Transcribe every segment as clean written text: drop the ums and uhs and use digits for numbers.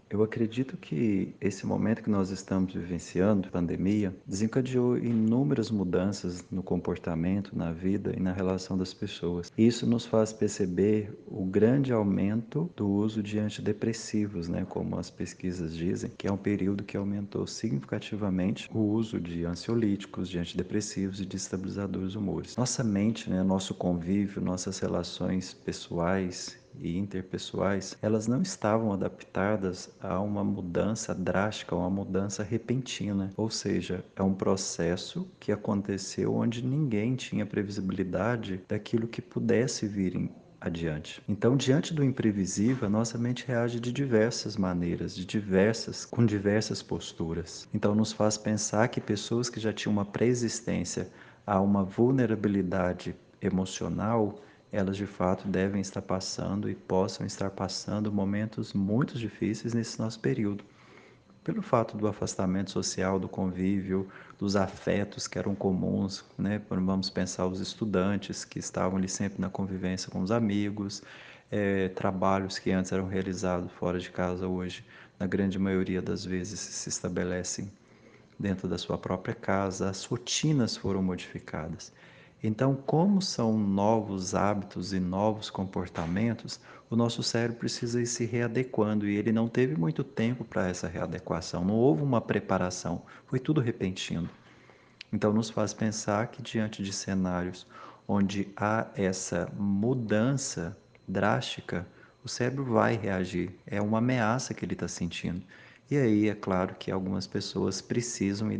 Eu acredito que esse momento que nós estamos vivenciando, pandemia, desencadeou inúmeras mudanças no comportamento, na vida e na relação das pessoas. Isso nos faz perceber o grande aumento do uso de antidepressivos, né? Como as pesquisas dizem, que é um período que aumentou significativamente o uso de ansiolíticos, de antidepressivos e de estabilizadores humores. Nossa mente, né? Nosso convívio, nossas relações pessoais e interpessoais, elas não estavam adaptadas a uma mudança drástica, a uma mudança repentina. Ou seja, é um processo que aconteceu onde ninguém tinha previsibilidade daquilo que pudesse vir adiante. Então, diante do imprevisível, a nossa mente reage de diversas maneiras, com diversas posturas. Então, nos faz pensar que pessoas que já tinham uma pré-existência a uma vulnerabilidade emocional, elas de fato devem estar passando e possam estar passando momentos muito difíceis nesse nosso período. Pelo fato do afastamento social, do convívio, dos afetos que eram comuns, né? Vamos pensar os estudantes que estavam ali sempre na convivência com os amigos, trabalhos que antes eram realizados fora de casa, hoje, na grande maioria das vezes, se estabelecem dentro da sua própria casa, as rotinas foram modificadas. Então, como são novos hábitos e novos comportamentos, o nosso cérebro precisa ir se readequando e ele não teve muito tempo para essa readequação, não houve uma preparação, foi tudo repentino. Então, nos faz pensar que, diante de cenários onde há essa mudança drástica, o cérebro vai reagir, é uma ameaça que ele está sentindo. E aí, é claro que algumas pessoas precisam e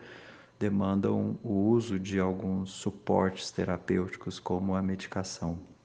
demandam o uso de alguns suportes terapêuticos, como a medicação.